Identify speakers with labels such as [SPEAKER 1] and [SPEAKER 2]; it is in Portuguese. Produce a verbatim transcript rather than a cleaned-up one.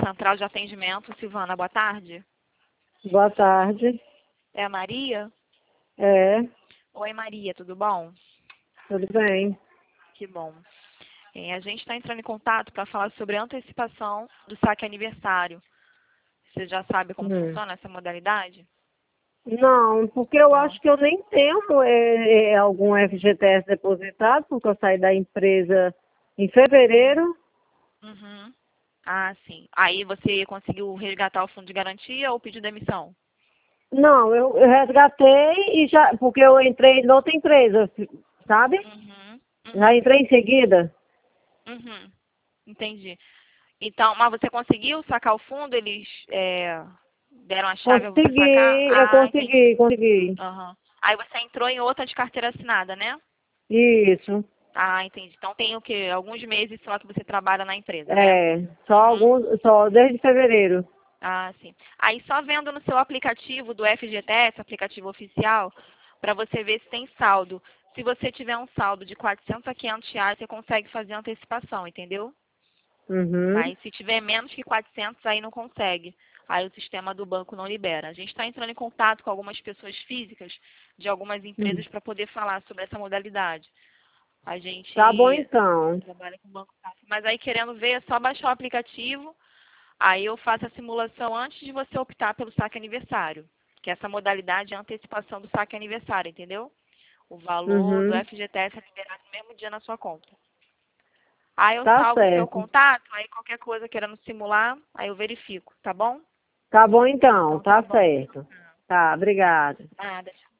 [SPEAKER 1] Central de Atendimento, Silvana, boa tarde.
[SPEAKER 2] Boa tarde.
[SPEAKER 1] É a Maria?
[SPEAKER 2] É,
[SPEAKER 1] Oi, Maria, tudo bom?
[SPEAKER 2] tudo bem.
[SPEAKER 1] Que bom. É, a gente está entrando em contato para falar sobre a antecipação do saque aniversário. Você já sabe como
[SPEAKER 2] Hum.
[SPEAKER 1] funciona essa modalidade?
[SPEAKER 2] Não, porque eu
[SPEAKER 1] Não.
[SPEAKER 2] acho que eu nem tenho é, é, algum F G T S depositado, porque eu saí da empresa em fevereiro.
[SPEAKER 1] Uhum. Ah, sim. Aí você conseguiu resgatar o fundo de garantia ou pediu demissão?
[SPEAKER 2] Não, eu, eu resgatei e já, porque eu entrei em outra empresa, sabe?
[SPEAKER 1] Uhum.
[SPEAKER 2] Já
[SPEAKER 1] Uhum.
[SPEAKER 2] entrei em seguida.
[SPEAKER 1] Uhum. Entendi. Então, mas você conseguiu sacar o fundo? Eles é, deram a chave para você sacar?
[SPEAKER 2] Consegui, eu
[SPEAKER 1] Ah, entendi.
[SPEAKER 2] consegui, consegui.
[SPEAKER 1] Aham. Aí você entrou em outra de carteira assinada, né?
[SPEAKER 2] Isso.
[SPEAKER 1] Ah, entendi. Então tem o quê? Alguns meses só que você trabalha na empresa, né?
[SPEAKER 2] É, só
[SPEAKER 1] Uhum.
[SPEAKER 2] alguns, só desde fevereiro.
[SPEAKER 1] Ah, sim. Aí só vendo no seu aplicativo do F G T S, aplicativo oficial, para você ver se tem saldo. Se você tiver um saldo de quatrocentos a quinhentos reais, você consegue fazer antecipação, entendeu?
[SPEAKER 2] Uhum.
[SPEAKER 1] Mas se tiver menos que quatrocentos, aí não consegue. Aí o sistema do banco não libera. A gente está entrando em contato com algumas pessoas físicas de algumas
[SPEAKER 2] Hum.
[SPEAKER 1] empresas para poder falar sobre essa modalidade. A
[SPEAKER 2] Tá bom
[SPEAKER 1] gente
[SPEAKER 2] então.
[SPEAKER 1] trabalha com banco fácil. Mas aí querendo ver, é só baixar o aplicativo. Aí eu faço a simulação antes de você optar pelo saque aniversário. Que essa modalidade é a antecipação do saque aniversário, entendeu? O valor do
[SPEAKER 2] Uhum.
[SPEAKER 1] F G T S é liberado no mesmo dia na sua conta. Aí eu
[SPEAKER 2] Tá
[SPEAKER 1] salvo o seu
[SPEAKER 2] certo.
[SPEAKER 1] contato, aí qualquer coisa querendo simular, aí eu verifico, tá bom?
[SPEAKER 2] Tá bom então,
[SPEAKER 1] Então tá
[SPEAKER 2] tá
[SPEAKER 1] bom.
[SPEAKER 2] certo. Tá, obrigada.
[SPEAKER 1] Nada.